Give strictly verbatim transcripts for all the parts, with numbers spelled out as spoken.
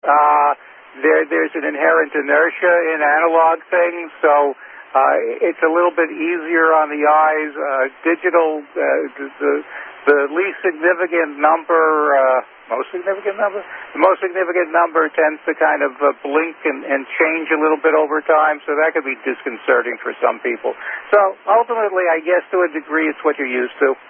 Uh, there, there's an inherent inertia in analog things, so uh, it's a little bit easier on the eyes. Uh, digital, uh, the, the least significant number, uh, most significant number? The most significant number tends to kind of uh, blink and, and change a little bit over time, so that could be disconcerting for some people. So ultimately, I guess to a degree, it's what you're used to.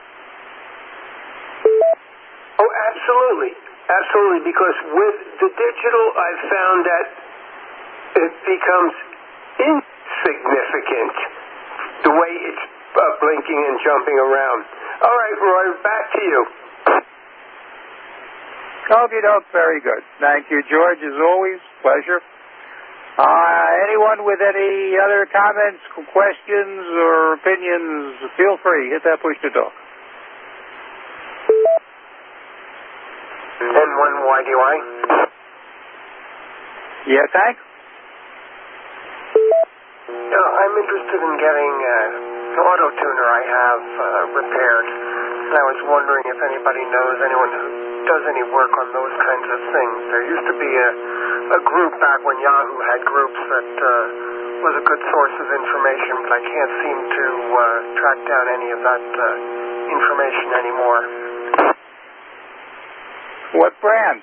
Oh, absolutely. Absolutely, because with the digital, I've found that it becomes insignificant, the way it's uh, blinking and jumping around. All right, Roy, back to you. Okay, doke, very good. Thank you, George, as always. Pleasure. Uh, anyone with any other comments, questions, or opinions, feel free. Hit that push to talk. N one Y D Y. Yeah, thanks. Uh, I'm interested in getting uh, an auto tuner I have uh, repaired. And I was wondering if anybody knows anyone who does any work on those kinds of things. There used to be a, a group back when Yahoo had groups that uh, was a good source of information, but I can't seem to uh, track down any of that uh, information anymore. What brand?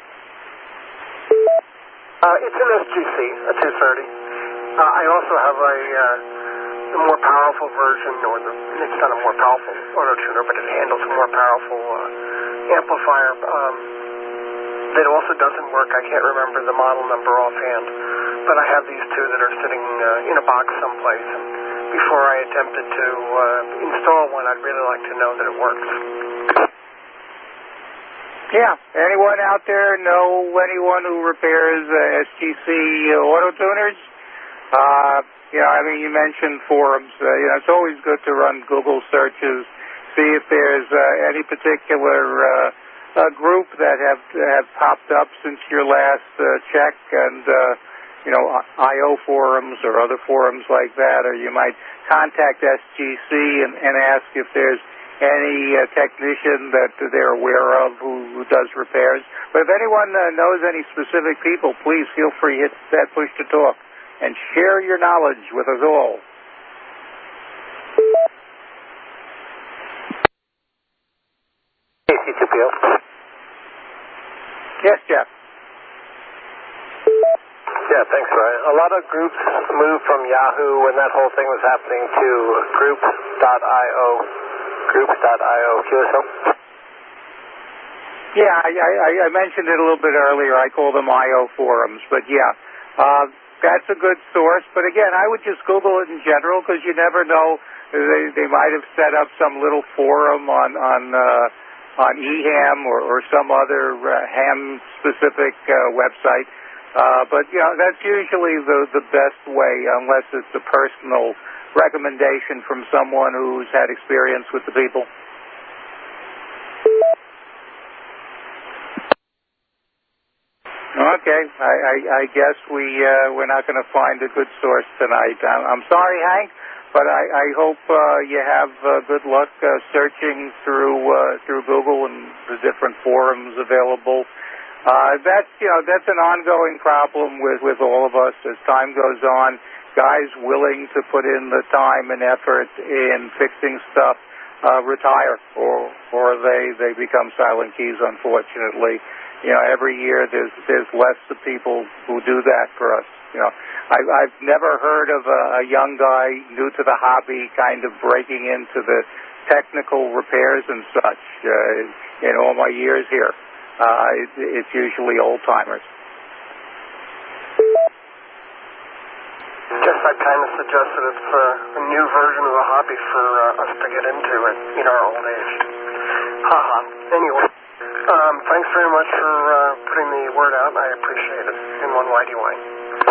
Uh, it's an S G C, a two thirty. Uh, I also have a, uh, a more powerful version, or the, it's not a more powerful auto tuner, but it handles a more powerful uh, amplifier um, that also doesn't work. I can't remember the model number offhand, but I have these two that are sitting uh, in a box someplace. And before I attempted to uh, install one, I'd really like to know that it works. Yeah. Anyone out there know anyone who repairs uh, S G C uh, auto tuners? Uh, you know, I mean, you mentioned forums. Uh, you know, it's always good to run Google searches, see if there's uh, any particular uh, uh, group that have have popped up since your last uh, check, and uh, you know, I O forums or other forums like that, or you might contact S G C and, and ask if there's any uh, technician that they're aware of who, who does repairs. But if anyone uh, knows any specific people, please feel free to hit that push to talk and share your knowledge with us all. K C two P O. Yes, Jeff. Yeah, thanks, Roy. A lot of groups moved from Yahoo when that whole thing was happening to groups dot I O. groups dot I O Q S O? Yeah, I, I, I mentioned it a little bit earlier. I call them I O forums, but yeah, uh, that's a good source. But again, I would just Google it in general, because you never know. They they might have set up some little forum on on uh, on E ham or, or some other uh, ham specific uh, website. Uh, but you know, that's usually the the best way, unless it's a personal recommendation from someone who's had experience with the people. Okay, I, I, I guess we uh, we're not going to find a good source tonight. I'm, I'm sorry, Hank, but I, I hope uh, you have uh, good luck uh, searching through uh, through Google and the different forums available. Uh, that's you know that's an ongoing problem with with all of us as time goes on. Guys willing to put in the time and effort in fixing stuff uh, retire, or or they they become silent keys. Unfortunately, you know, every year there's there's less of people who do that for us. You know, I, I've never heard of a, a young guy new to the hobby kind of breaking into the technical repairs and such uh, in all my years here. Uh, it, it's usually old timers. Guess I kind of suggested it's uh, a new version of the hobby for uh, us to get into at, in our old age. Haha. Anyway, um, thanks very much for uh, putting the word out. I appreciate it. N one Y D Y.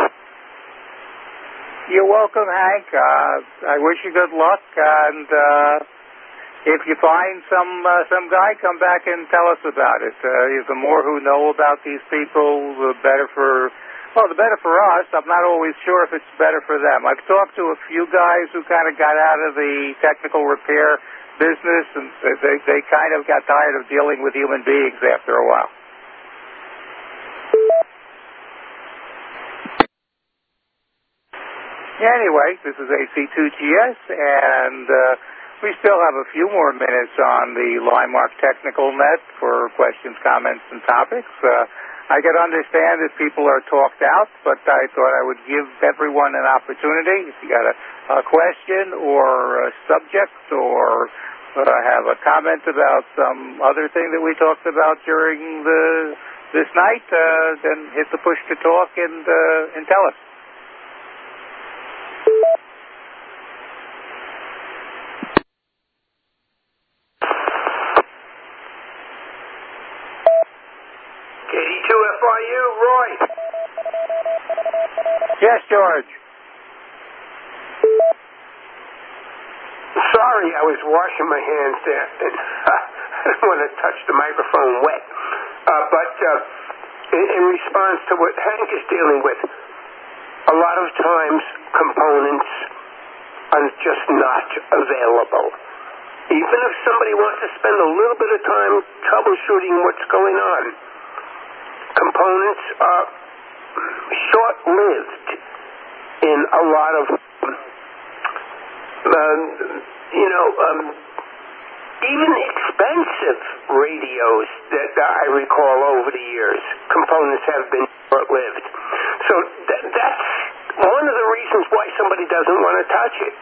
You're welcome, Hank. Uh, I wish you good luck, and uh, if you find some uh, some guy, come back and tell us about it. Uh, the more who know about these people, the better for. Well, the better for us. I'm not always sure if it's better for them. I've talked to a few guys who kind of got out of the technical repair business, and they, they kind of got tired of dealing with human beings after a while. Anyway, this is A C two G S, and uh, we still have a few more minutes on the Linemark Technical Net for questions, comments, and topics. Uh, I can understand if people are talked out, but I thought I would give everyone an opportunity. If you got a, a question or a subject or uh, have a comment about some other thing that we talked about during the this night, uh, then hit the push to talk and uh, and tell us. K D two F I U, Roy. Yes, George. Sorry, I was washing my hands there, and uh, I didn't want to touch the microphone wet. Uh, but uh, in, in response to what Hank is dealing with, a lot of times components are just not available. Even if somebody wants to spend a little bit of time troubleshooting what's going on, components are short-lived in a lot of, um, you know, um, even expensive radios that I recall over the years, components have been short-lived. So th- that's one of the reasons why somebody doesn't want to touch it.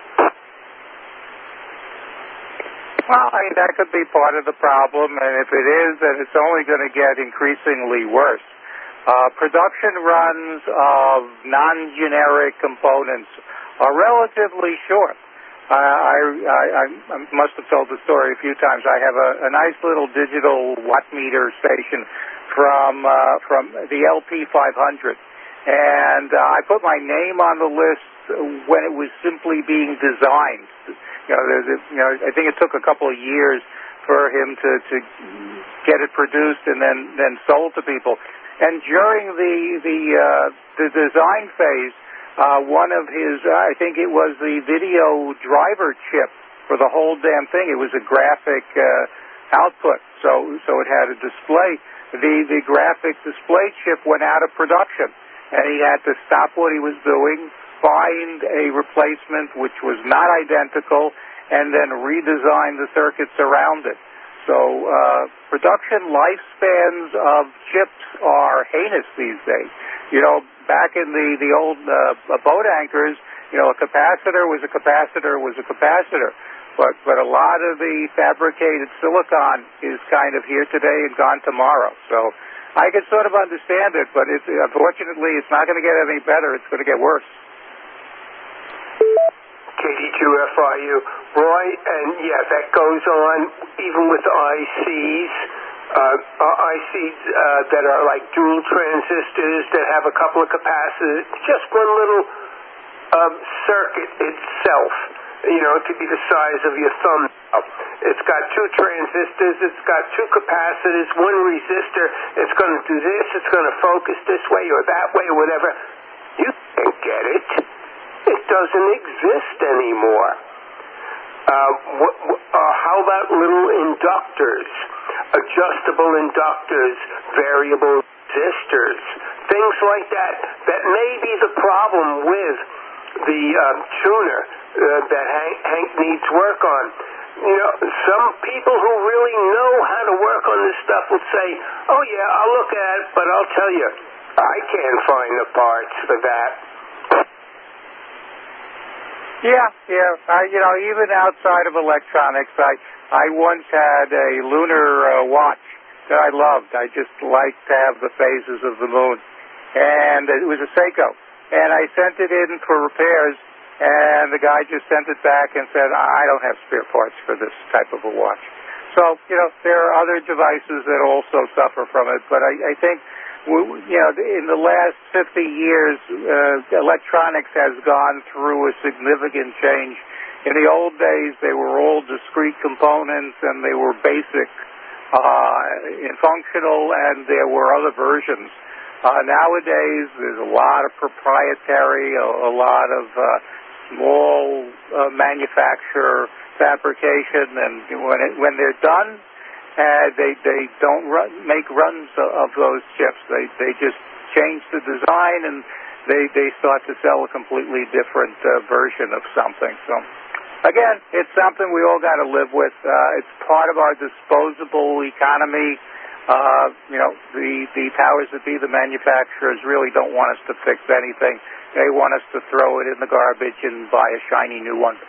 Well, I mean, that could be part of the problem, and if it is, then it's only going to get increasingly worse. Uh, production runs of non-generic components are relatively short. Uh, I, I, I must have told the story a few times. I have a, a nice little digital watt meter station from uh, from the L P five hundred, and uh, I put my name on the list when it was simply being designed. You know, the, the, you know, I think it took a couple of years for him to, to get it produced and then, then sold to people. And during the the uh, the design phase, uh, one of his, uh, I think it was the video driver chip for the whole damn thing. It was a graphic uh, output, so so it had a display. The the graphic display chip went out of production, and he had to stop what he was doing, find a replacement which was not identical, and then redesign the circuits around it. So uh, production lifespans of chips are heinous these days. You know, back in the, the old uh, boat anchors, you know, a capacitor was a capacitor was a capacitor. But, but a lot of the fabricated silicon is kind of here today and gone tomorrow. So I can sort of understand it, but it's, unfortunately it's not going to get any better. It's going to get worse. K D two F I U, Roy, and yeah, that goes on even with I Cs, uh, I Cs uh, that are like dual transistors that have a couple of capacitors, just one little um, circuit itself. You know, it could be the size of your thumbnail. It's got two transistors, it's got two capacitors, one resistor. It's going to do this, it's going to focus this way or that way or whatever. You can't get it. It doesn't exist anymore. Uh, wh- wh- uh, how about little inductors, adjustable inductors, variable resistors, things like that? That may be the problem with the um, tuner uh, that Hank, Hank needs work on. You know, some people who really know how to work on this stuff will say, oh yeah, I'll look at it, but I'll tell you, I can't find the parts for that. Yeah, yeah. Uh, you know, even outside of electronics, I I once had a lunar uh, watch that I loved. I just liked to have the phases of the moon, and it was a Seiko. And I sent it in for repairs, and the guy just sent it back and said, I don't have spare parts for this type of a watch. So, you know, there are other devices that also suffer from it, but I, I think, you know, in the last fifty years, uh, electronics has gone through a significant change. In the old days, they were all discrete components, and they were basic uh, and functional, and there were other versions. Uh, nowadays, there's a lot of proprietary, a, a lot of uh, small uh, manufacturer fabrication, and when it, when they're done, uh, they they don't run, make runs of those chips. They they just change the design. design, and they they start to sell a completely different uh, version of something. So, again, it's something we all got to live with. Uh, it's part of our disposable economy. Uh, you know, the, the powers that be, the manufacturers, really don't want us to fix anything. They want us to throw it in the garbage and buy a shiny new one.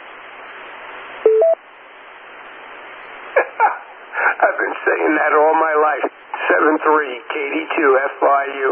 I've been saying that all my life. seven three K D two F I U.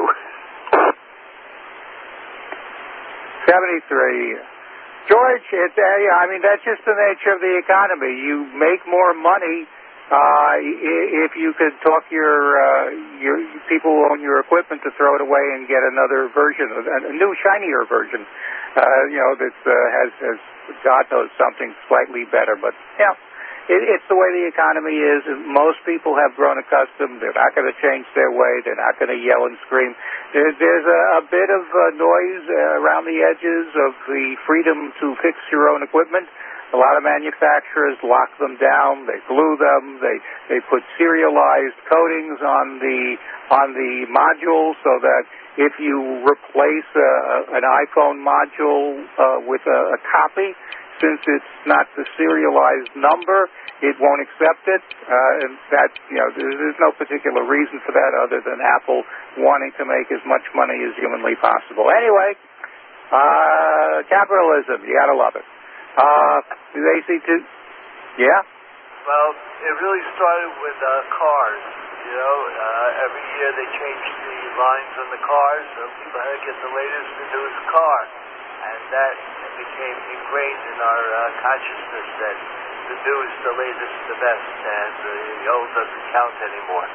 seventy-three. George, it's, uh, I mean, that's just the nature of the economy. You make more money uh, if you could talk your uh, your people who own your equipment to throw it away and get another version, a new, shinier version. Uh, you know, that uh, has, has, God knows, something slightly better. But, yeah. It, it's the way the economy is, and most people have grown accustomed. They're not going to change their way. They're not going to yell and scream. There, there's a, a bit of uh, noise uh, around the edges of the freedom to fix your own equipment. A lot of manufacturers lock them down. They glue them. They they put serialized coatings on the on the module so that if you replace a, an iPhone module uh, with a, a copy, since it's not the serialized number, it won't accept it, uh, and that, you know, there's, there's no particular reason for that other than Apple wanting to make as much money as humanly possible. Anyway, uh, capitalism, you gotta love it. Uh, A C two, yeah? Well, it really started with uh, cars, you know. Uh, every year they changed the lines on the cars, so people had to get the latest and newest car, and that became ingrained in our uh, consciousness that the newest, the latest, the best, and uh, the old doesn't count anymore.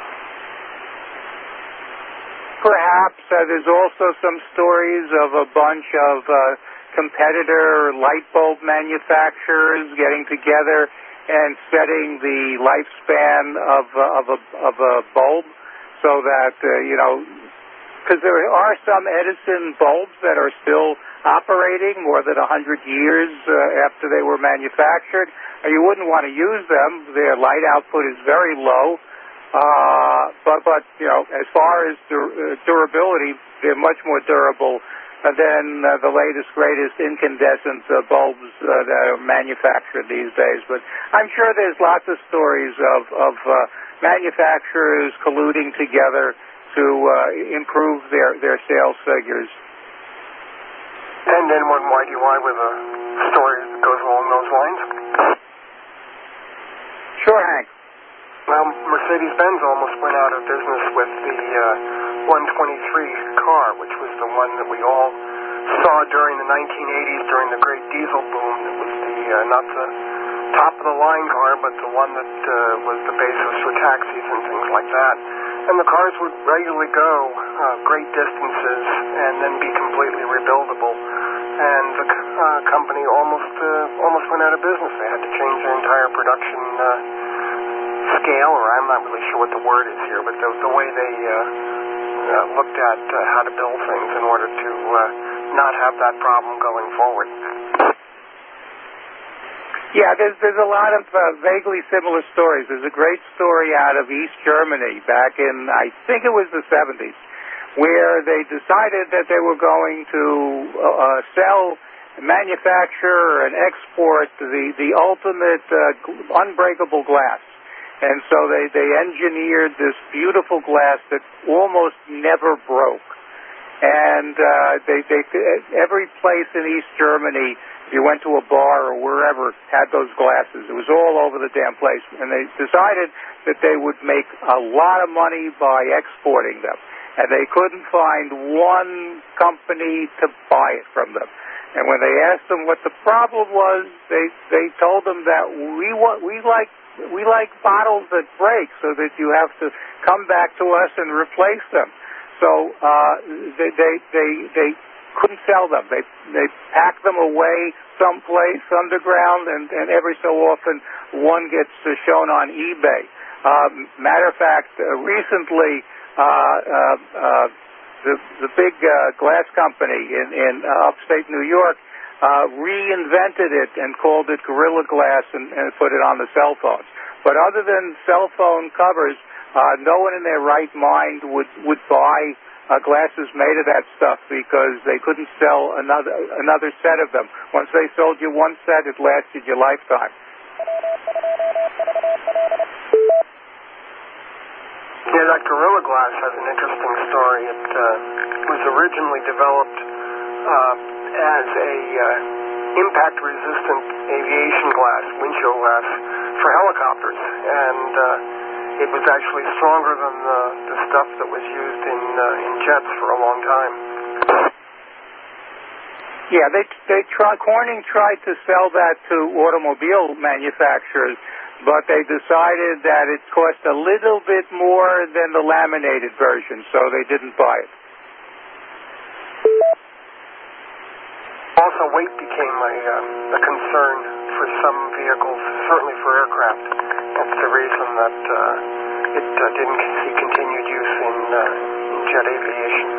Perhaps uh, there's also some stories of a bunch of uh, competitor light bulb manufacturers getting together and setting the lifespan of uh, of a of a bulb so that uh, you know, because there are some Edison bulbs that are still operating more than a hundred years uh, after they were manufactured. You wouldn't want to use them. Their light output is very low. Uh, but, but, you know, as far as dur- uh, durability, they're much more durable than uh, the latest, greatest incandescent uh, bulbs uh, that are manufactured these days. But I'm sure there's lots of stories of, of uh, manufacturers colluding together to uh, improve their, their sales figures. And then one why do you why with a story that goes along those lines? Sure, Hank. Well, Mercedes-Benz almost went out of business with the uh, one twenty-three car, which was the one that we all saw during the nineteen eighties, during the great diesel boom. It was the uh, not the top-of-the-line car, but the one that uh, was the basis for taxis and things like that. And the cars would regularly go uh, great distances and then be completely rebuildable. And the uh, company almost uh, almost went out of business. They had to change their entire production uh, scale, or I'm not really sure what the word is here, but the, the way they uh, uh, looked at uh, how to build things in order to uh, not have that problem going forward. Yeah, there's there's a lot of uh, vaguely similar stories. There's a great story out of East Germany back in, I think it was the seventies, where they decided that they were going to uh, sell, manufacture, and export the, the ultimate uh, unbreakable glass. And so they, they engineered this beautiful glass that almost never broke. And uh, they, they every place in East Germany, if you went to a bar or wherever, had those glasses. It was all over the damn place. And they decided that they would make a lot of money by exporting them. And they couldn't find one company to buy it from them. And when they asked them what the problem was, they they told them that we want we like we like bottles that break, so that you have to come back to us and replace them. So uh, they they they they couldn't sell them. They they packed them away someplace underground, and, and every so often one gets uh, shown on eBay. Um, matter of fact, uh, recently uh, uh, uh, the the big uh, glass company in in uh, upstate New York uh, reinvented it and called it Gorilla Glass and, and put it on the cell phones. But other than cell phone covers, uh, no one in their right mind would would buy uh, glasses made of that stuff because they couldn't sell another another set of them. Once they sold you one set, it lasted your lifetime. Yeah, that Gorilla Glass has an interesting story. It uh, was originally developed uh, as a uh, impact-resistant aviation glass, windshield glass, for helicopters, and uh, it was actually stronger than the, the stuff that was used in uh, in jets for a long time. Yeah, they they try, Corning tried to sell that to automobile manufacturers, but they decided that it cost a little bit more than the laminated version, so they didn't buy it. Also, weight became a, uh, a concern for some vehicles, certainly for aircraft. That's the reason that uh, it uh, didn't see continued use in, uh, in jet aviation.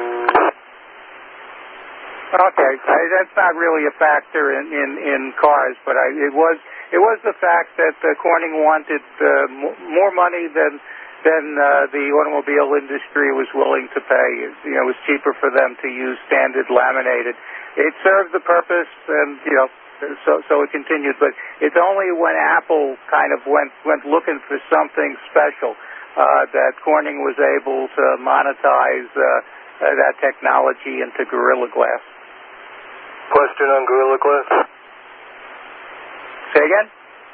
Okay, I, that's not really a factor in, in, in cars, but I, it was it was the fact that uh, Corning wanted uh, m- more money than than uh, the automobile industry was willing to pay. You know, it was cheaper for them to use standard laminated. It served the purpose, and you know, so so it continued. But it's only when Apple kind of went went looking for something special uh, that Corning was able to monetize uh, uh, that technology into Gorilla Glass. Question on Gorilla Glass? Say again?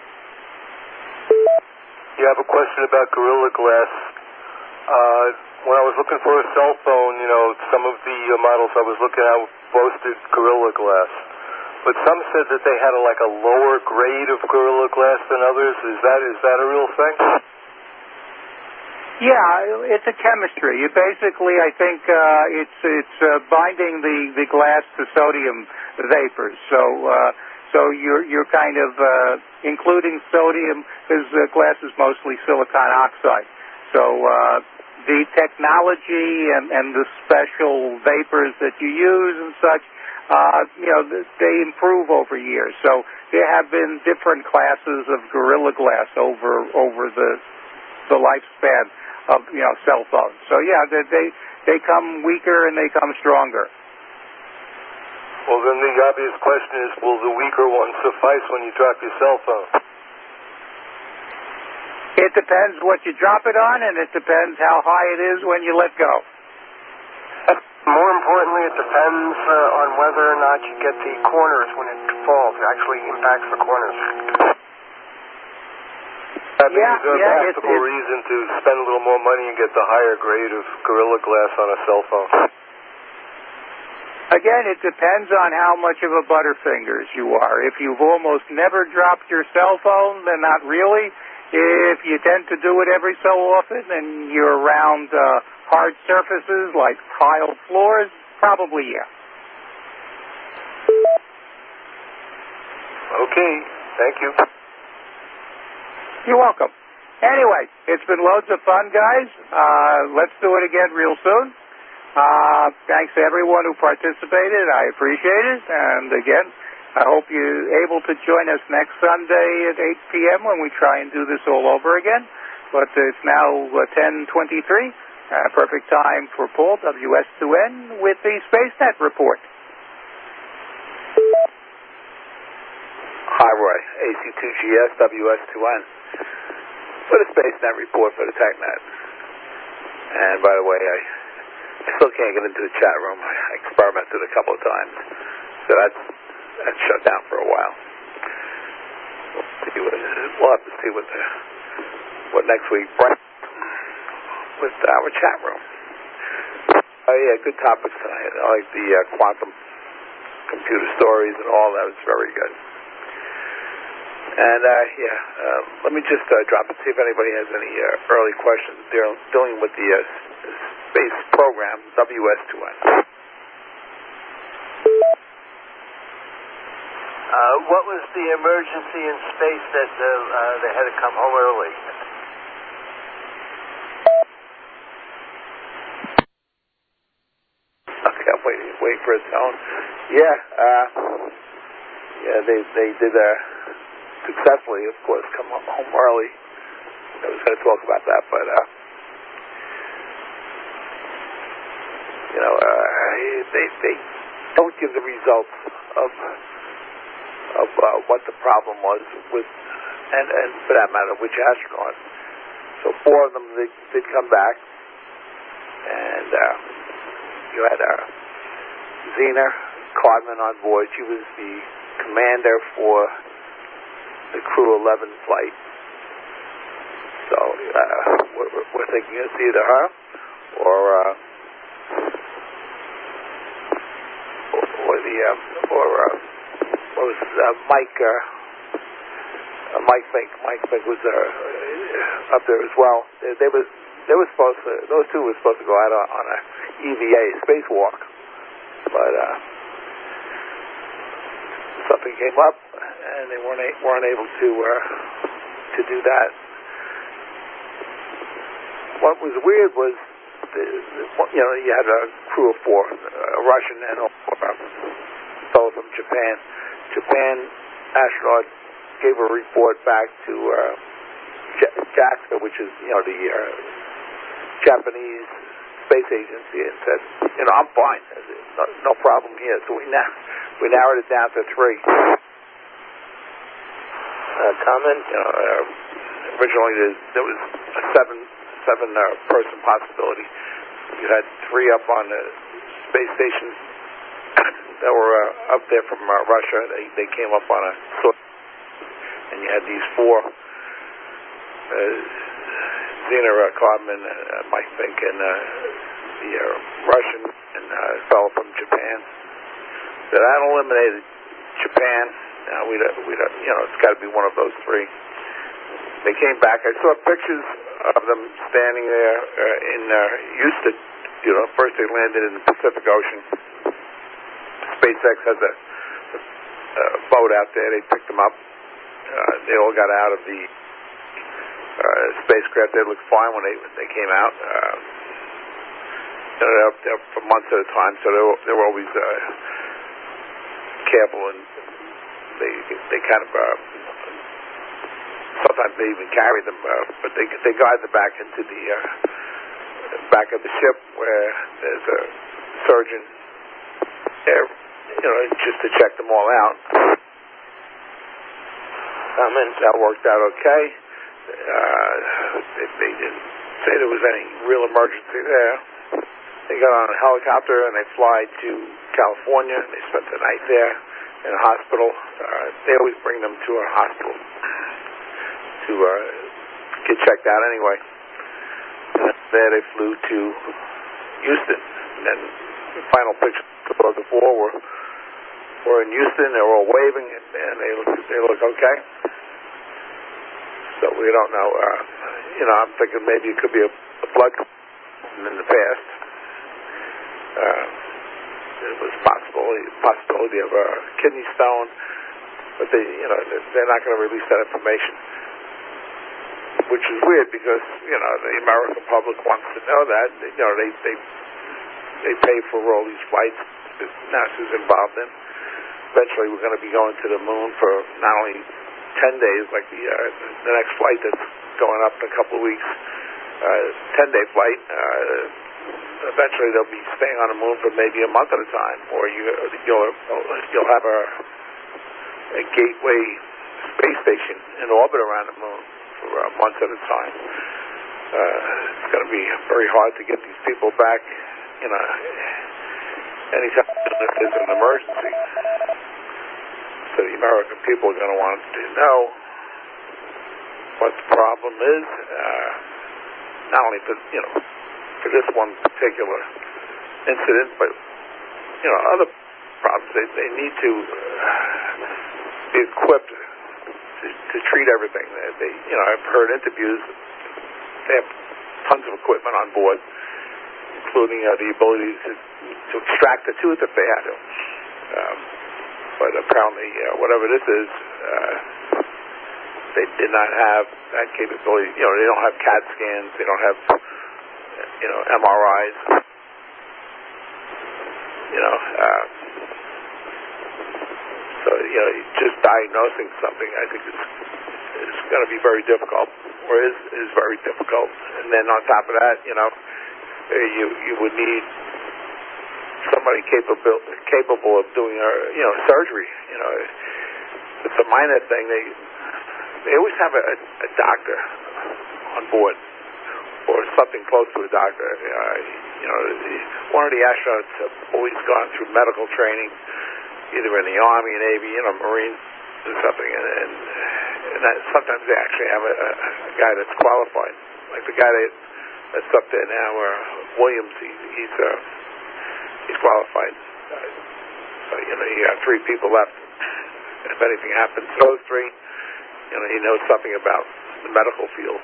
You have a question about Gorilla Glass. Uh, when I was looking for a cell phone, you know, some of the uh, models I was looking at boasted Gorilla Glass. But some said that they had a, like a lower grade of Gorilla Glass than others. Is that is that a real thing? Yeah, it's a chemistry. You basically, I think, uh, it's it's uh, binding the, the glass to sodium vapors. So uh, so you're you're kind of uh, including sodium because uh, glass is mostly silicon oxide. So uh, the technology and, and the special vapors that you use and such, uh, you know, they improve over years. So there have been different classes of Gorilla Glass over over the the lifespan of, you know, cell phones. So yeah, they, they they come weaker and they come stronger. Well, then the obvious question is, will the weaker one suffice when you drop your cell phone? It depends what you drop it on, and it depends how high it is when you let go. More importantly, it depends uh, on whether or not you get the corners when it falls. It actually impacts the corners. I mean, yeah, is there a yeah, practical it's, it's, reason to spend a little more money and get the higher grade of Gorilla Glass on a cell phone? Again, it depends on how much of a butterfingers you are. If you've almost never dropped your cell phone, then not really. If you tend to do it every so often and you're around uh, hard surfaces like tiled floors, probably yeah. Okay, thank you. You're welcome. Anyway, it's been loads of fun, guys. Uh, let's do it again real soon. Uh, thanks to everyone who participated. I appreciate it. And again, I hope you're able to join us next Sunday at eight p.m. when we try and do this all over again. But it's now uh, ten twenty-three, uh, perfect time for Paul, W S two N, with the SpaceNet report. Hi, Roy. A C two G S, W S two N. For the SpaceNet report for the TechNet. And by the way, I still can't get into the chat room. I experimented a couple of times. So that's, that's shut down for a while. We'll, see what, we'll have to see what, the, what next week brings with our chat room. Oh, yeah, good topics tonight. I like the uh, quantum computer stories and all that. It's very good. And, uh, yeah, uh, let me just uh, drop it, see if anybody has any uh, early questions dealing, dealing with the uh, space program, W S two N. Uh, what was the emergency in space that uh, uh, they had to come home early? Okay, I'm waiting, waiting for a tone. Yeah, uh, yeah, they, they did, uh, successfully, of course, come home early. I was going to talk about that, but uh, they they don't give the results of of uh, what the problem was with, and and for that matter, which astronaut. So four of them they did come back, and uh, you had uh, Zena Cardman on board. She was the commander for the Crew eleven flight. So uh, we're, we're thinking it's either her or uh, or the uh, or uh, what was uh, Mike uh, uh, Mike Fink. Mike Fink was uh, up there as well. They, they was they were supposed to, those two were supposed to go out on, on a E V A spacewalk, but uh, something came up and they weren't a, weren't able to uh, to do that. What was weird was, the, the, you know, you had a crew of four, a Russian and a fellow from Japan. Japan astronaut gave a report back to uh, J- JAXA, which is, you know, the uh, Japanese space agency, and said, you know, I'm fine, no, no problem here. So we now we narrowed it down to three. Uh, comment? You know, uh, originally there, there was a seven. seven uh, person possibility. You had three up on the space station that were uh, up there from uh, Russia. They they came up on a sort, and you had these four: uh, Zena uh, Cardman, uh, Mike Fink, and uh, the uh, Russian and uh, fellow from Japan. So that eliminated Japan. Now we don't, we don't, you know, it's got to be one of those three. They came back. I saw pictures of them standing there uh, in uh, Houston. You know, first they landed in the Pacific Ocean. SpaceX has a, a boat out there. They picked them up. Uh, they all got out of the uh, spacecraft. They looked fine when they when they came out. Uh, you know, they're up there for months at a time, so they were, they were always uh, careful, and they they kind of. Uh, Sometimes they even carry them, uh, but they they guide them back into the uh, back of the ship where there's a surgeon there, you know, just to check them all out. Um, and that worked out okay. Uh, they, they didn't say there was any real emergency there. They got on a helicopter and they fly to California. And they spent the night there in a hospital. Uh, they always bring them to a hospital to uh, get checked out anyway. And there they flew to Houston. And then the final pictures of the four were, were in Houston. They were all waving, and, and they look they look okay. So we don't know. Uh, you know, I'm thinking maybe it could be a, a blood in the past. Uh, it was possible possibility of a kidney stone, but they, you know, they're not going to release that information. Which is weird because, you know, the American public wants to know that. You know, they they they pay for all these flights that NASA's involved in. Eventually, we're going to be going to the moon for not only ten days, like the uh, the next flight that's going up in a couple of weeks, uh, ten-day flight. Uh, eventually, they'll be staying on the moon for maybe a month at a time, or you you'll you'll have a a gateway space station in orbit around the moon for uh, months at a time. Uh, it's going to be very hard to get these people back, you know, anytime if there's an emergency. So the American people are going to want to know what the problem is, uh, not only for, you know, for this one particular incident, but, you know, other problems. They, they need to uh, be equipped to, to treat everything. They, they, you know, I've heard interviews. They have tons of equipment on board, including uh, the ability to, to extract the tooth if they had to. Um, but apparently, uh, whatever this is, uh, they did not have that capability. You know, they don't have CAT scans. They don't have, you know, M R Is. You know, uh, so, you know, just diagnosing something, I think, is, is going to be very difficult, or is, is very difficult. And then on top of that, you know, you you would need some somebody capable capable of doing a you know surgery. You know, it's a minor thing. They they always have a, a doctor on board or something close to a doctor. Uh, you know, one of the astronauts have always gone through medical training, either in the Army, Navy, you know, Marines, or something, and, and, and that, sometimes they actually have a, a guy that's qualified, like the guy that, that's up there now, uh, Williams. He, he's uh, he's qualified. Uh, so you know, you have three people left. If anything happens to those three, you know, he knows something about the medical field.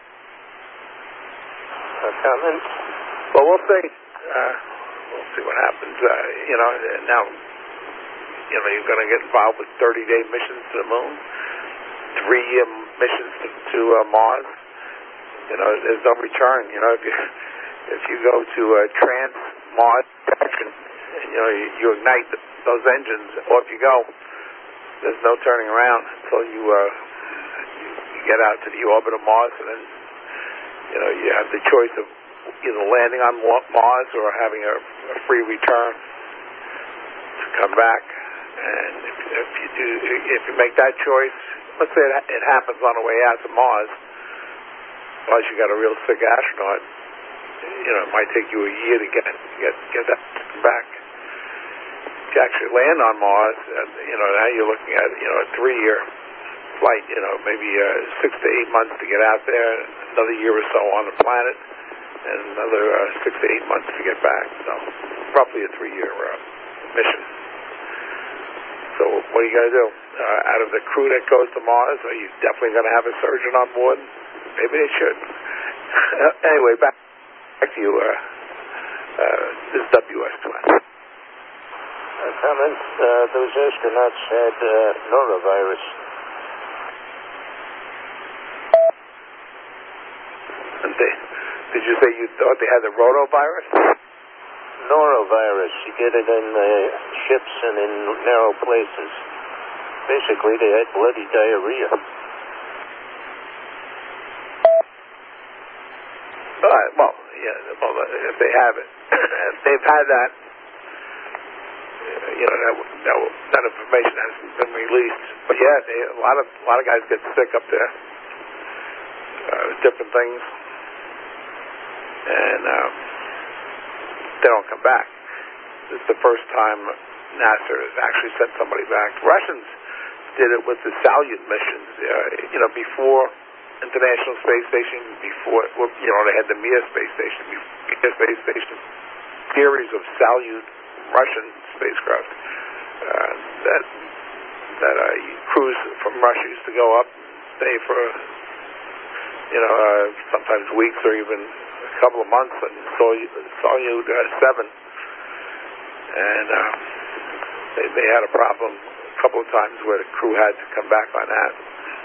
A comment? Well, we'll see. Uh, we'll see what happens. Uh, you know, now, you know, you're going to get involved with thirty-day missions to the moon, three-year missions to, to uh, Mars. You know, there's no return. You know, if you if you go to uh, trans-Mars action, you know, you, you ignite those engines, off you go. There's no turning around until you, uh, you, you get out to the orbit of Mars, and then, you know, you have the choice of either landing on Mars or having a, a free return to come back. And if, if you do, if you make that choice, let's say it, it happens on the way out to Mars, plus you got a real sick astronaut, you know, it might take you a year to get get get that back. To actually land on Mars, and, you know, now you're looking at, you know, a three-year flight, you know, maybe uh, six to eight months to get out there, another year or so on the planet, and another uh, six to eight months to get back. So, roughly a three-year uh, mission. So, what are you going to do? Uh, out of the crew that goes to Mars, are you definitely going to have a surgeon on board? Maybe they should. Anyway, back, back to you. Uh, uh, this is W S two. Uh, comment. Uh, those astronauts had uh, norovirus. And they, did you say you thought they had the rotavirus? Norovirus. You get it in uh, ships and in narrow places. Basically, they had bloody diarrhea. All right, well, yeah, well, if they have it, if they've had that, you know, that, that, that information hasn't been released. But yeah, they, a lot of a lot of guys get sick up there, uh, different things, and um, they don't come back. This is the first time NASA has actually sent somebody back. The Russians did it with the Salyut missions. Uh, you know, before International Space Station, before well, you know, they had the Mir Space Station, Mir Space Station, series of Salyut Russian spacecraft uh, that that uh, crews from Russia used to go up, stay for you know uh, sometimes weeks or even a couple of months, and Salyut uh, seven, and uh, they, they had a problem a couple of times where the crew had to come back on that.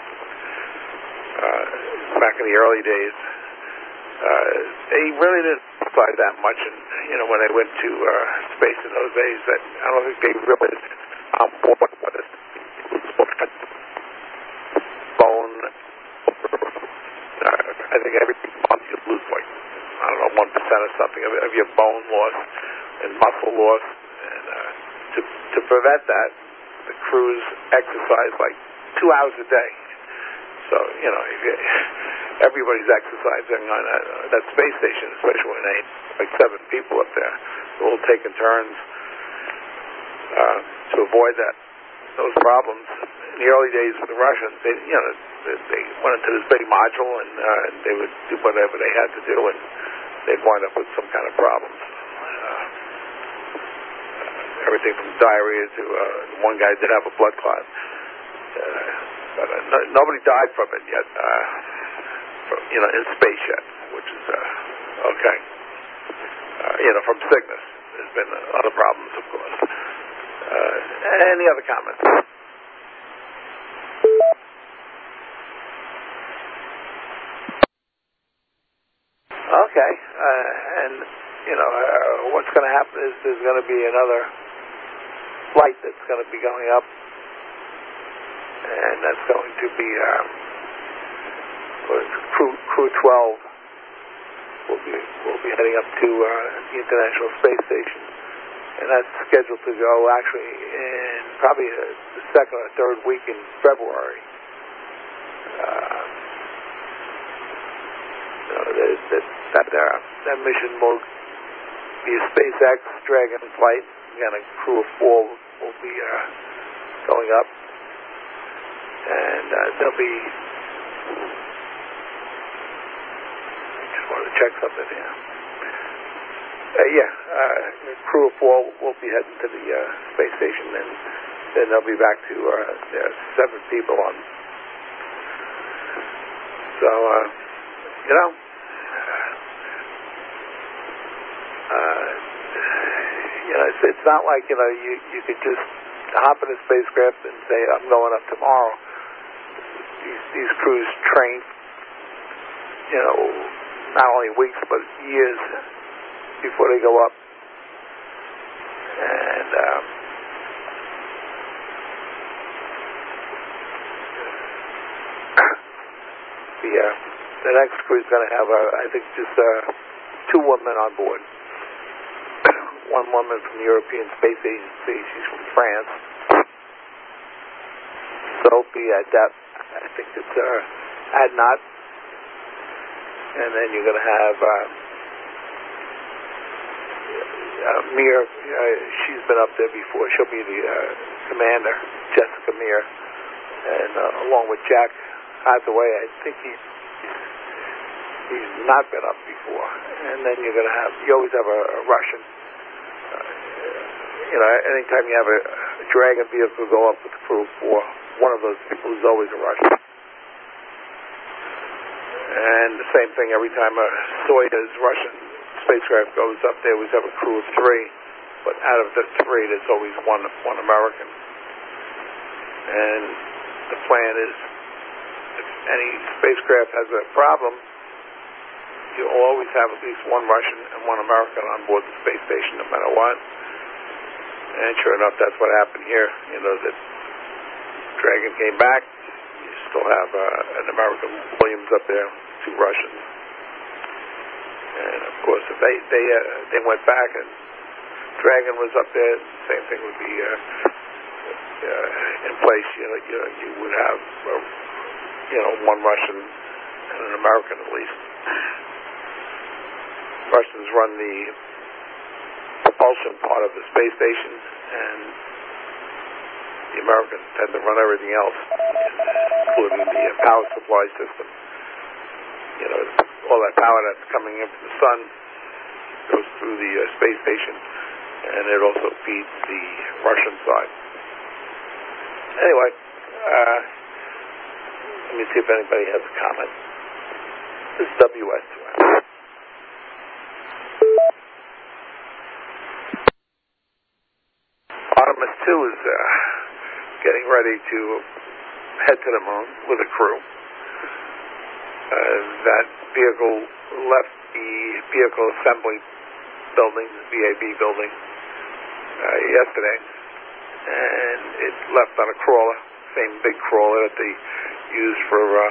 Uh, back in the early days, uh, they really didn't fly that much, and you know when they went to uh, space in those days, that I don't think they realized how important it was. Bone, uh, I think every month you lose like I don't know one percent or something of, of your bone loss and muscle loss, and uh, to to prevent that, the crews exercise like two hours a day. So, you know, if you, everybody's exercising on that, uh, that space station, especially when they like seven people up there, they're all taking turns uh, to avoid that those problems. In the early days with the Russians, they, you know, they, they went into this big module and uh, they would do whatever they had to do, and they'd wind up with some kind of problems. Uh, everything from diarrhea to uh, one guy did have a blood clot. Uh, But uh, no, nobody died from it yet, uh, from, you know, in space yet, which is uh, okay. Uh, you know, from sickness. There's been other problems, of course. Uh, any other comments? Okay, uh, and you know, uh, what's going to happen is there's going to be another flight that's going to be going up. And that's going to be um, crew crew twelve. We'll be we'll be heading up to uh, the International Space Station, and that's scheduled to go actually in probably the second or third week in February. Uh, you know, that, that, that, uh, that mission will be a SpaceX Dragon flight. Again, a crew of four will be uh, going up, and uh, there'll be. I just wanted to check something here. Uh, yeah, uh, a crew of four will be heading to the uh, space station, and then they'll be back to uh, there are seven people on. So, uh, you know, uh, you know, it's, it's not like, you know, you, you could just hop in a spacecraft and say, I'm going up tomorrow. These, these crews train, you know, not only weeks, but years before they go up. And, um, the, uh, the next crew is going to have, uh, I think, just uh, two women on board. One woman from the European Space Agency, she's from France. Sophie Adept, I think it's uh, Adnot. And then you're going to have uh, uh, Mir, uh, she's been up there before. She'll be the uh, commander, Jessica Mir. And uh, along with Jack Hathaway, I think he's, he's not been up before. And then you're going to have, you always have a, a Russian. Uh, you know, anytime you have a, a Dragon vehicle go up with the crew for one of those people is always a Russian. And the same thing every time a Soyuz Russian spacecraft goes up, they always have a crew of three. But out of the three, there's always one one American. And the plan is, if any spacecraft has a problem, you'll always have at least one Russian and one American on board the space station, no matter what. And sure enough, that's what happened here. You know, that Dragon came back. You still have uh, an American Williams up there, two Russians. And of course, if they they uh, they went back and Dragon was up there, the same thing would be uh, uh, in place. You know, you, know, you would have uh, you know one Russian and an American at least. Russians run the propulsion part of the space station, and the Americans tend to run everything else, including the uh, power supply system. You know, all that power that's coming in from the sun goes through the uh, space station, and it also feeds the Russian side. Anyway, uh, let me see if anybody has a comment. This is W S two N. Artemis two is uh, getting ready to head to the moon with a crew. Uh, that vehicle left the vehicle assembly building, the V A B building, uh, yesterday, and it left on a crawler, same big crawler that they use for uh,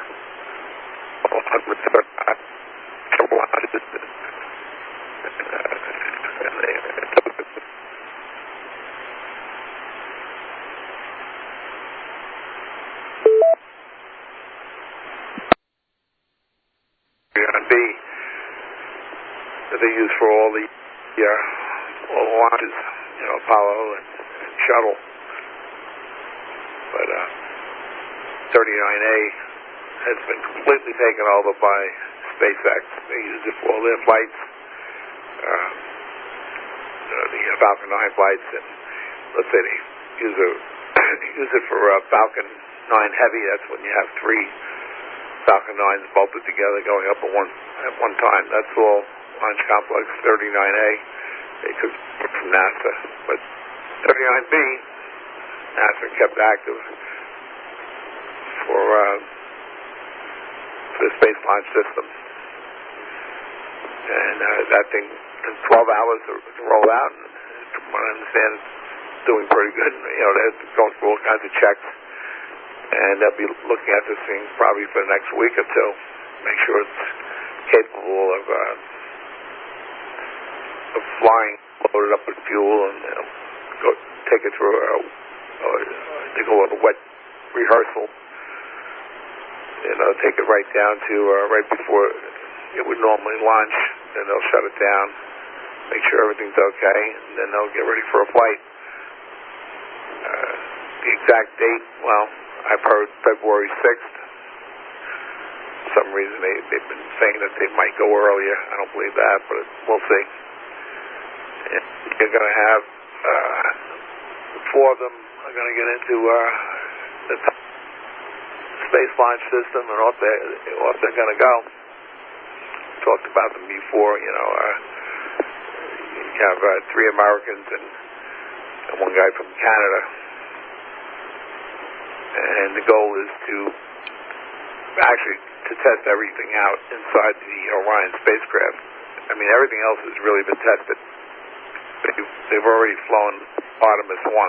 couple hundred. B that they use for all the uh, all the launches, you know, Apollo and, and shuttle. But uh, thirty-nine A has been completely taken over by SpaceX. They use it for all their flights, uh, you know, the uh, Falcon nine flights, and let's say they use a use it for uh, Falcon nine Heavy. That's when you have three Falcon nines bolted together going up at one at one time. That's all Launch Complex thirty-nine A. They took it from NASA. But thirty-nine B, NASA kept active for, uh, for the Space Launch System. And uh, that thing took twelve hours to, to roll out. And from what I understand, it's doing pretty good. You know, they're going through all kinds of checks. And they'll be looking at this thing probably for the next week or two, make sure it's capable of uh, of flying load it up with fuel and you know, go take it through a, a, they go on a wet rehearsal. You know, take it right down to uh, right before it would normally launch. Then they'll shut it down, make sure everything's okay, and then they'll get ready for a flight. Uh, the exact date, well, I've heard February sixth. For some reason they, they've been saying that they might go earlier. I don't believe that, but we'll see. And you're going to have uh, four of them are going to get into uh, the top space launch system, and off, they, off they're going to go. Talked about them before, you know. Uh, you have uh, three Americans and, and one guy from Canada. And the goal is to actually to test everything out inside the Orion spacecraft. I mean, everything else has really been tested. They've, they've already flown Artemis one,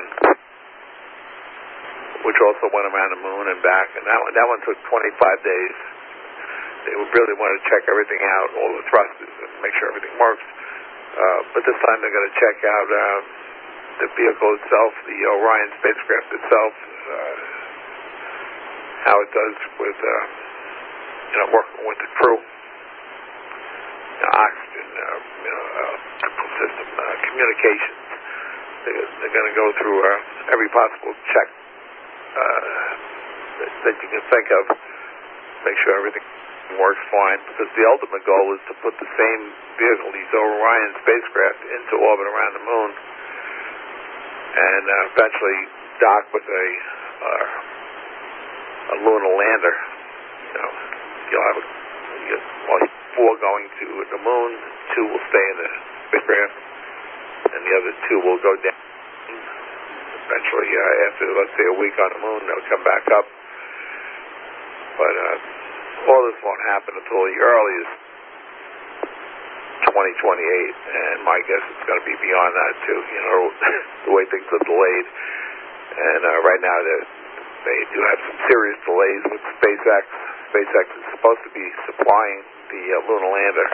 which also went around the moon and back, and that one, that one took twenty-five days. They would really want to check everything out, all the thrusters, and make sure everything works. Uh, but this time they're going to check out uh, the vehicle itself, the Orion spacecraft itself, uh, how it does with, uh, you know, working with the crew, you know, oxygen, uh, you know, uh, system, uh, communications. They're, they're going to go through uh, every possible check uh, that, that you can think of, make sure everything works fine, because the ultimate goal is to put the same vehicle, these Orion spacecraft, into orbit around the moon, and uh, eventually dock with a uh, a lunar lander. You know, you'll have a, you well, four going to the moon, two will stay in the spacecraft, and the other two will go down. Eventually, uh, after let's say a week on the moon, they'll come back up. But uh, all this won't happen until the earliest twenty twenty-eight, and my guess it's going to be beyond that too. You know, the way things are delayed, and uh, right now they they do have some serious delays with SpaceX. SpaceX is supposed to be supplying the uh, lunar lander,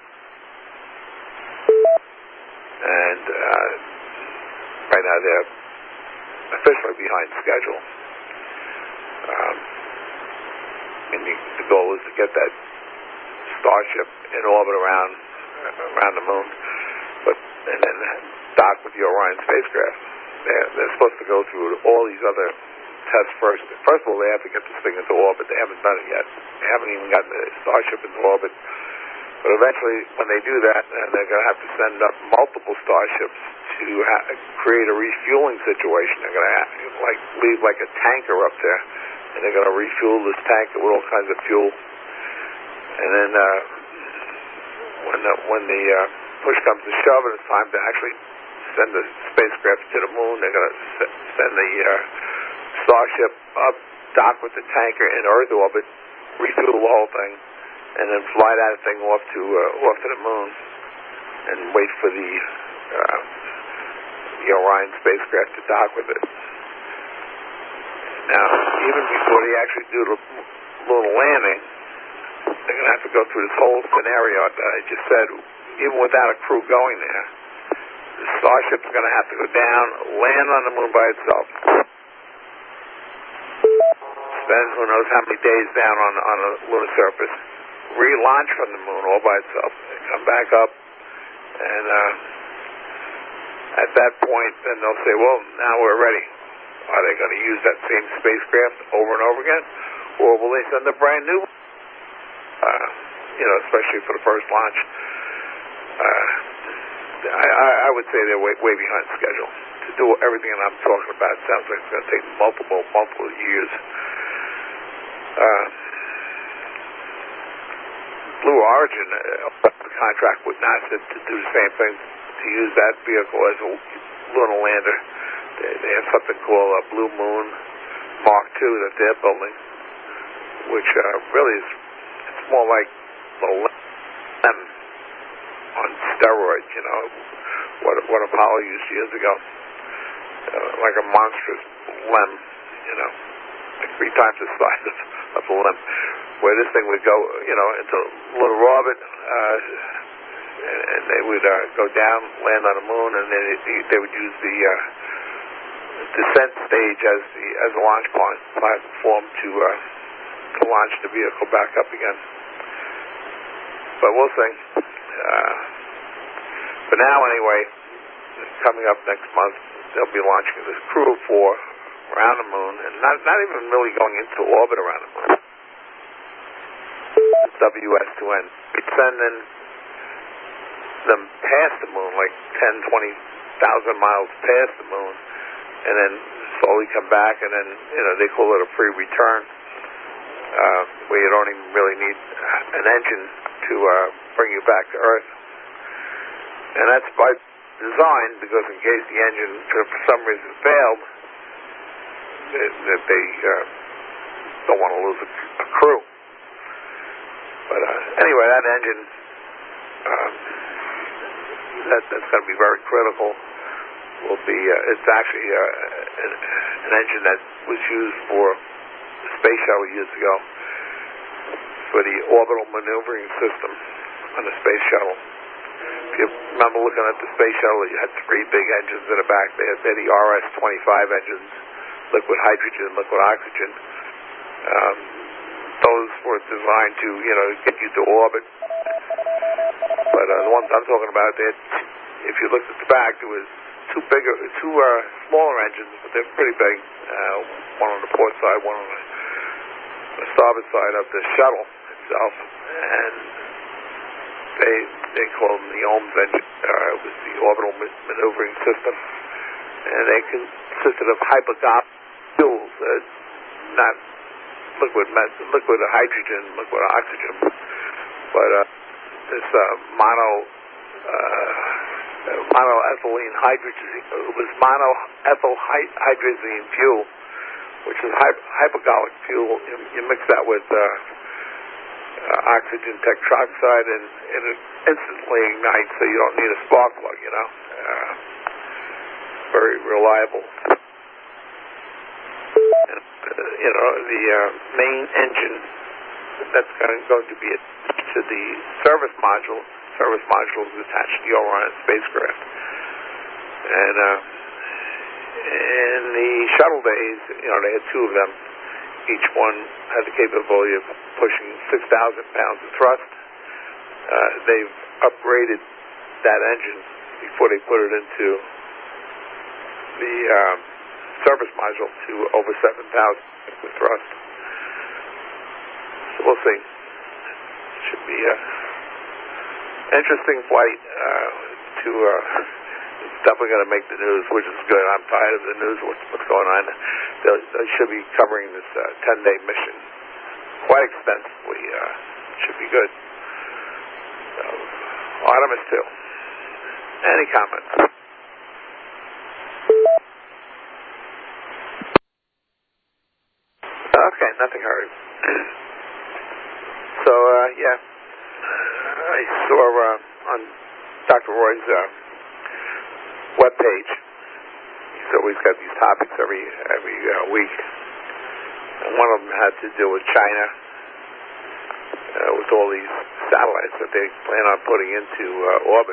and uh, right now they're officially behind schedule. Um, and the, the goal is to get that Starship in orbit around uh, around the moon, but and then dock with the Orion spacecraft. They're, they're supposed to go through all these other tests first. First of all, they have to get this thing into orbit. They haven't done it yet. They haven't even gotten the Starship into orbit. But eventually, when they do that, they're going to have to send up multiple Starships to ha- create a refueling situation. They're going to have to like leave like a tanker up there, and they're going to refuel this tanker with all kinds of fuel. And then uh, when the, when the uh, push comes to shove, and it's time to actually send the spacecraft to the moon, they're going to s- send the uh, Starship up, dock with the tanker in Earth orbit, refuel the whole thing, and then fly that thing off to uh, off to the moon, and wait for the uh, the Orion spacecraft to dock with it. Now, even before they actually do the lunar landing, they're going to have to go through this whole scenario that I just said. Even without a crew going there, the Starship's going to have to go down, land on the moon by itself, spend who knows how many days down on on the lunar surface, relaunch from the moon all by itself, and come back up, and uh, at that point, then they'll say, well, now we're ready. Are they going to use that same spacecraft over and over again, or will they send a brand new, uh, you know, especially for the first launch? Uh, I, I would say they're way, way behind schedule. To do everything that I'm talking about, it sounds like it's going to take multiple, multiple years. Uh, Blue Origin uh, the contract with NASA to do the same thing, to use that vehicle as a lunar lander. They, they have something called a Blue Moon Mark two that they're building, which uh, really is it's more like the LEM on steroids, you know, what what Apollo used years ago, uh, like a monstrous LEM, you know, like three times the size of, of a LEM, where this thing would go, you know, into lunar orbit, uh, and, and they would uh, go down, land on the moon, and then it, they would use the uh, descent stage as the as a launch platform to uh, to launch the vehicle back up again. But we'll see. Uh, but now, anyway, coming up next month, they'll be launching this Crew of Four around the moon, and not not even really going into orbit around the moon. W S two N. We'd send in them past the moon, like ten, twenty thousand miles past the moon, and then slowly come back, and then, you know, they call it a free return, uh, where you don't even really need an engine to uh, bring you back to Earth. And that's by design, because in case the engine, for some reason, failed, that they uh, don't want to lose a, a crew. But uh, anyway, that engine, um, that, that's going to be very critical. Will be, uh, it's actually uh, an, an engine that was used for the space shuttle years ago, for the orbital maneuvering system on the space shuttle. If you remember looking at the space shuttle, you had three big engines in the back. They had, they had the R S twenty-five engines, liquid hydrogen, liquid oxygen. Um, those were designed to, you know, get you to orbit. But uh, the ones I'm talking about, they had, if you looked at the back, there was two bigger, two uh, smaller engines, but they're pretty big. Uh, one on the port side, one on the, the starboard side of the shuttle itself, and they they called them the O M S engine. Uh, it was the orbital ma- maneuvering system, and they consisted of hypergonic fuels, uh, not liquid liquid hydrogen, liquid oxygen, but uh, this uh, mono. Uh, Uh, monoethylene hydrazine. It was monoethyl hydrazine fuel, which is hy- hypergolic fuel. You, you mix that with uh, uh, oxygen tetroxide, and, and it instantly ignites, so you don't need a spark plug. You know, uh, very reliable. And, uh, you know, the uh, main engine that's going, going to be attached to the service module. Service module is attached to the Orion spacecraft. And uh, in the shuttle days, you know, they had two of them. Each one had the capability of pushing six thousand pounds of thrust. Uh, they've upgraded that engine before they put it into the um, service module to over seven thousand with thrust. So we'll see. Should be a interesting flight uh, to, uh, it's definitely going to make the news, which is good. I'm tired of the news, what's, what's going on. They'll, they should be covering this uh, ten-day mission quite extensively. Uh, should be good. So, Artemis two. Any comments? Okay, nothing heard. So, uh, yeah. I saw uh, on Doctor Roy's uh, webpage, he's always got these topics every every uh, week. And one of them had to do with China, uh, with all these satellites that they plan on putting into uh, orbit.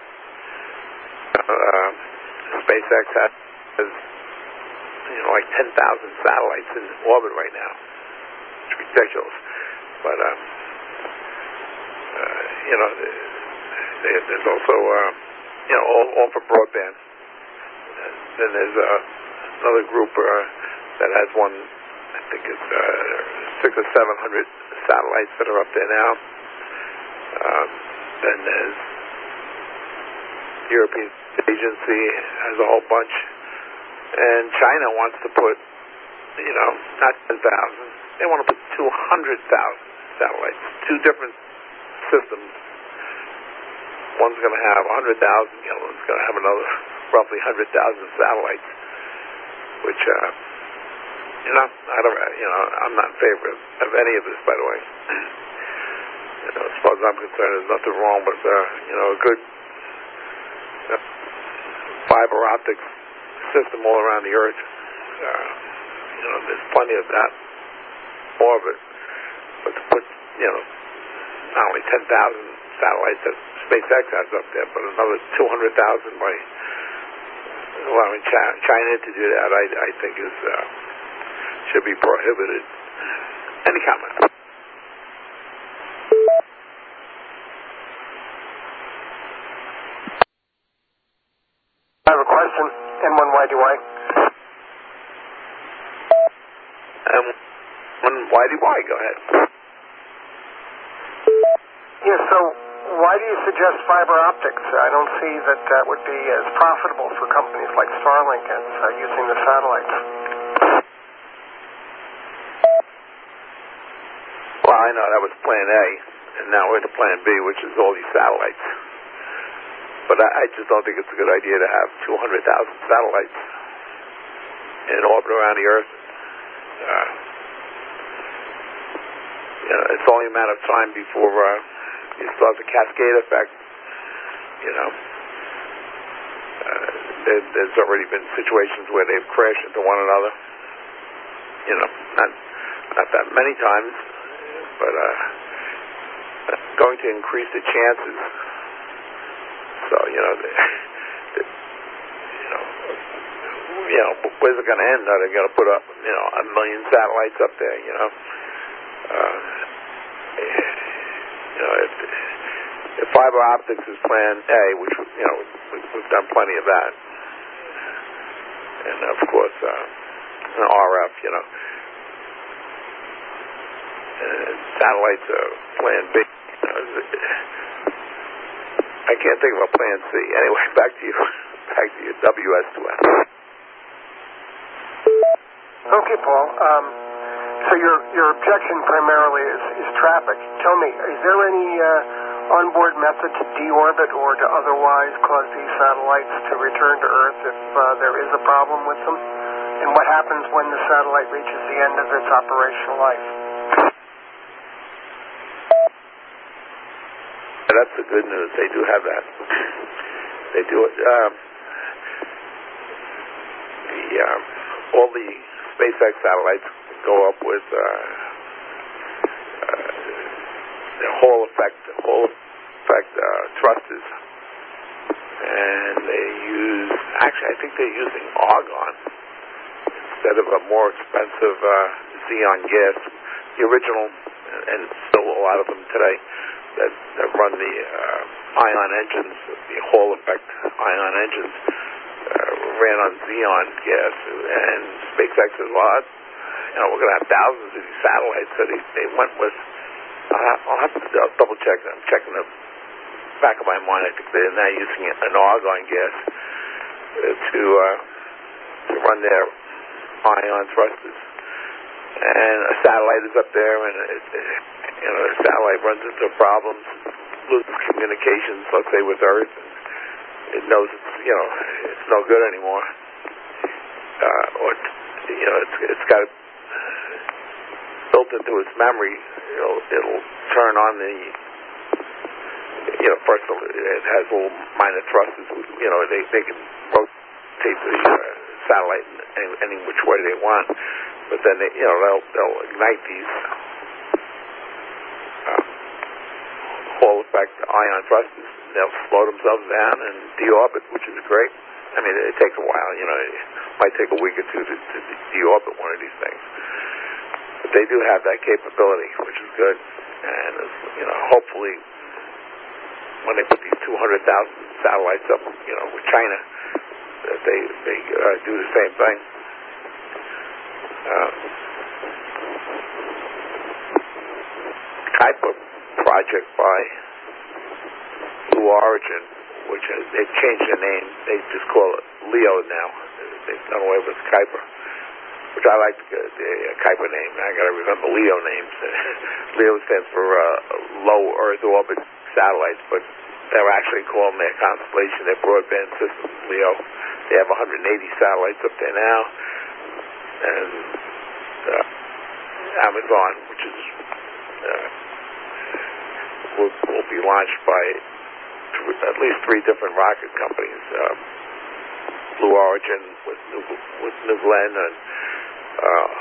Uh, SpaceX has, you know, like ten thousand satellites in orbit right now. It's ridiculous. But, um, uh, you know, there's also, uh, you know, all, all for broadband. And then there's uh, another group uh, that has one, I think it's uh, six or seven hundred satellites that are up there now. Um, then there's European Agency has a whole bunch. And China wants to put, you know, not ten thousand, they want to put two hundred thousand satellites, two different systems. One's going to have one hundred thousand, the other one's going to have another roughly one hundred thousand satellites, which, uh, you know, I don't, you know, I'm not in favor of, of any of this, by the way. You know, as far as I'm concerned, there's nothing wrong with, uh, you know, a good uh, fiber optic system all around the Earth. Uh, you know, there's plenty of that orbit, but to put, you know, not only ten thousand satellites, that's SpaceX has up there, but another two hundred thousand by allowing China to do that, I, I think is uh, should be prohibited. Any comment? I have a question. N one Y D Y. N one Y D Y, go ahead. Yeah, so why do you suggest fiber optics? I don't see that that would be as profitable for companies like Starlink as uh, using the satellites. Well, I know that was plan A, and now we're to plan B, which is all these satellites. But I, I just don't think it's a good idea to have two hundred thousand satellites in orbit around the Earth. Uh, you know, it's only a matter of time before uh, you start the cascade effect. You know, uh, there, there's already been situations where they've crashed into one another. You know, not not that many times, but uh, going to increase the chances. So, you know, the, the, you know, you know, where's it going to end? Are they going to put up, you know, a million satellites up there? You know, uh, you know, if, if fiber optics is Plan A, which you know we, we've done plenty of that, and of course uh, R F, you know, and satellites are Plan B. You know, I can't think of a Plan C. Anyway, back to you. Back to you. W S two N. Okay, Paul. Um, so your your objection primarily is, is traffic. Tell me, is there any uh, onboard method to deorbit or to otherwise cause these satellites to return to Earth if uh, there is a problem with them? And what happens when the satellite reaches the end of its operational life? That's the good news. They do have that. They do it. Um, the um, all the SpaceX satellites go up with uh, uh, the Hall effect, Hall effect uh, thrusters, and they use. Actually, I think they're using argon instead of a more expensive uh, xenon gas. The original, and still a lot of them today, that, that run the uh, ion engines, the Hall effect ion engines, uh, ran on xenon gas. And SpaceX says, well, you know, we're going to have thousands of these satellites. So they, they went with, uh, I'll have to I'll double check. I'm checking the back of my mind. I think they're now using an argon gas uh, to, uh, to run their ion thrusters. And a satellite is up there, and it, you know, the satellite runs into problems, loses communications, let's say with Earth, and it knows it's, you know, it's no good anymore. Uh, or, you know, it's, it's got built into its memory. It'll, it'll turn on the, you know, first it has little minor thrusters. You know, they they can rotate the uh, satellite in any, any which way they want. But then they, you know, they'll they'll ignite these uh, Hall effect ion thrusters. They'll slow themselves down and deorbit, which is great. I mean, it takes a while. You know, it might take a week or two to, to deorbit one of these things. But they do have that capability, which is good. And you know, hopefully, when they put these two hundred thousand satellites up, you know, with China, that they they uh, do the same thing. Uh, Kuiper project by Blue Origin, which has, they've changed their name. They just call it LEO now. They've done away with Kuiper, which I like the, the Kuiper name. I got to remember LEO names. LEO stands for uh, Low Earth Orbit Satellites, but they're actually calling their constellation, their broadband system, LEO. They have one hundred eighty satellites up there now. And uh, Amazon, which is uh, will, will be launched by th- at least three different rocket companies: uh, Blue Origin with New, with New Glenn, and uh,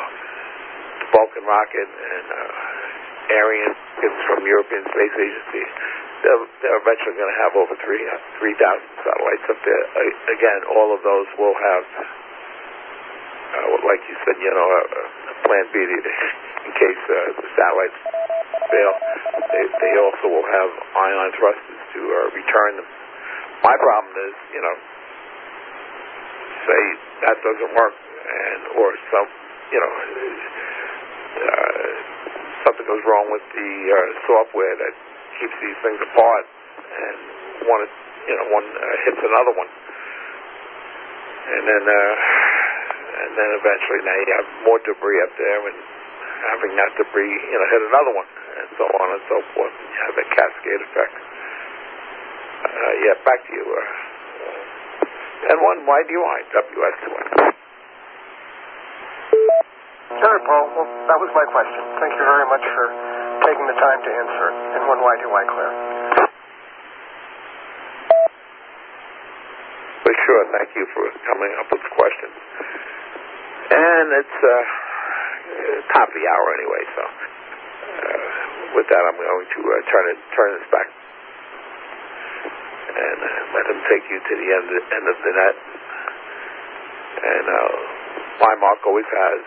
Vulcan rocket, and uh, Ariane from European Space Agency. they're, they're eventually going to have over three three thousand satellites up there. Uh, again, all of those will have, uh, like you said, you know, a, a plan B in case uh, the satellites fail. They, they also will have ion thrusters to uh, return them. My problem is, you know, say that doesn't work, and or some, you know, uh, something goes wrong with the uh, software that keeps these things apart, and one, you know, one uh, hits another one, and then, uh, and then eventually now you have more debris up there, and having that debris, you know, hit another one, and so on and so forth. And you have a cascade effect. Uh, yeah, back to you. Uh, N one Y D Y W S two N. Sure, Paul. Well, that was my question. Thank you very much for taking the time to answer it. N one Y D Y clear. For sure. Thank you for coming up with questions. And it's uh, top of the hour anyway, so uh, with that, I'm going to uh, turn it turn this back and uh, let him take you to the end of, end of the net. And uh, my Mark always has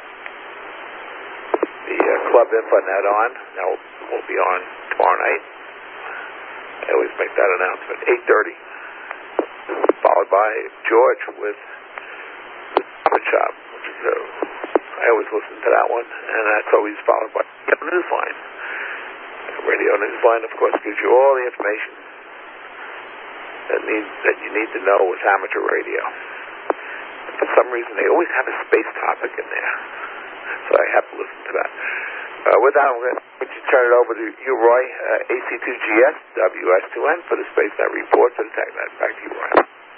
the uh, Club InfoNet on. That will, will be on tomorrow night. I always make that announcement. eight thirty, followed by George with the Puppet Shop, which is uh, I always listen to that one, and that's always followed by the Newsline. Radio Newsline, of course, gives you all the information that need that you need to know with amateur radio. For some reason, they always have a space topic in there, so I have to listen to that. Uh, with that, I'm going to turn it over to you, Roy, uh, A C two G S W S two N for the SpaceNet report for the TechNet. Back to you, Roy.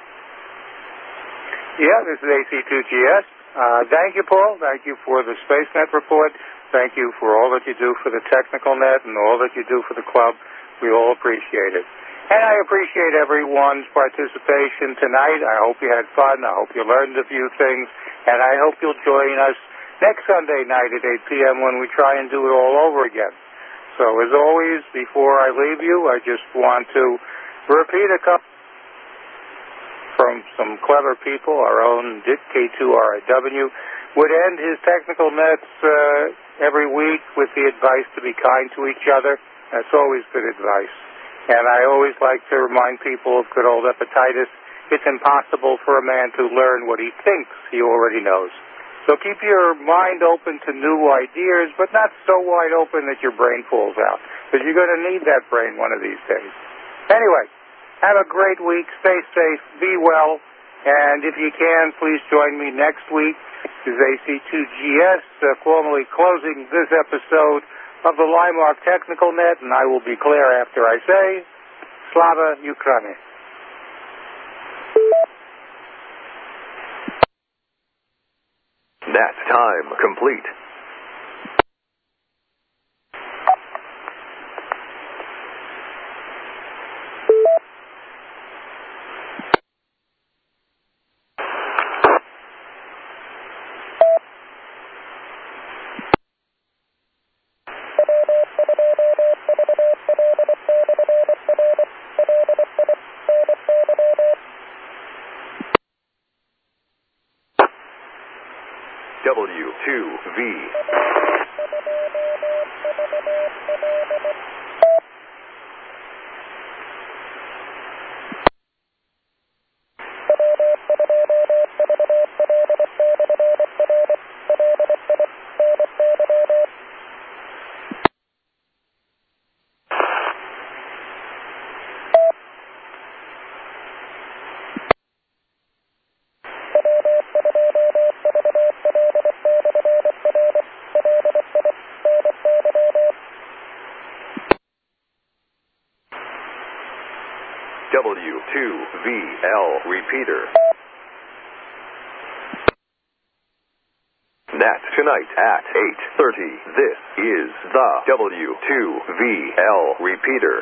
Yeah, this is A C two G S. Uh, thank you, Paul. Thank you for the SpaceNet report. Thank you for all that you do for the Technical Net and all that you do for the club. We all appreciate it. And I appreciate everyone's participation tonight. I hope you had fun. I hope you learned a few things. And I hope you'll join us next Sunday night at eight p.m. when we try and do it all over again. So, as always, before I leave you, I just want to repeat a couple from some clever people. Our own Dick K two R W would end his technical nets uh, every week with the advice to be kind to each other. That's always good advice. And I always like to remind people of good old Epictetus, it's impossible for a man to learn what he thinks he already knows. So keep your mind open to new ideas, but not so wide open that your brain falls out, because you're going to need that brain one of these days. Anyway, have a great week. Stay safe. Be well. And if you can, please join me next week. This is A C two G S, uh, formally closing this episode of the Limark Technical Net, and I will be clear after I say, Slava Ukraini. Net time complete. W two V. W two V L repeater. Net tonight at eight thirty. This is the W two V L repeater.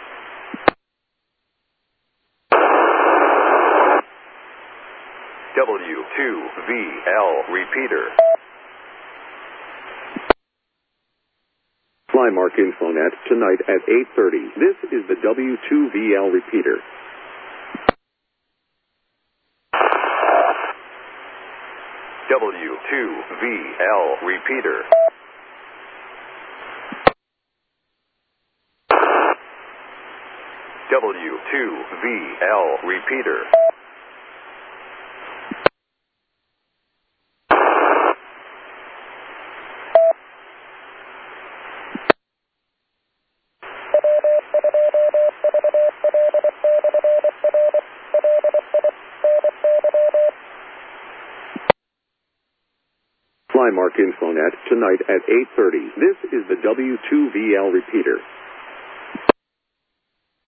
W two V L repeater. Flymark Infonet tonight at eight thirty. This is the W two V L repeater. W two V L repeater. W two V L repeater. Flymark Infonet tonight at eight thirty. This is the W two V L repeater.